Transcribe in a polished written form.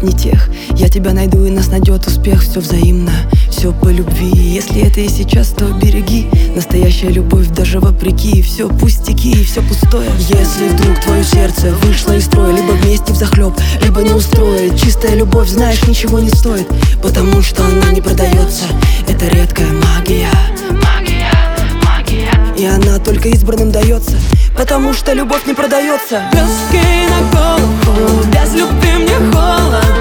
нет не тех. Я тебя найду, и нас найдет успех. Все взаимно, все по любви. Если это и сейчас, то береги. Настоящая любовь даже вопреки. Все пустяки, все пустое. Если вдруг твое сердце вышло из строя, либо вместе взахлеб, либо не устроит, чистая любовь, знаешь, ничего не стоит, потому что она не продается. Это редкая магия. И она только избранным дается, потому что любовь не продается. Плюски на голову, без любви мне холодно.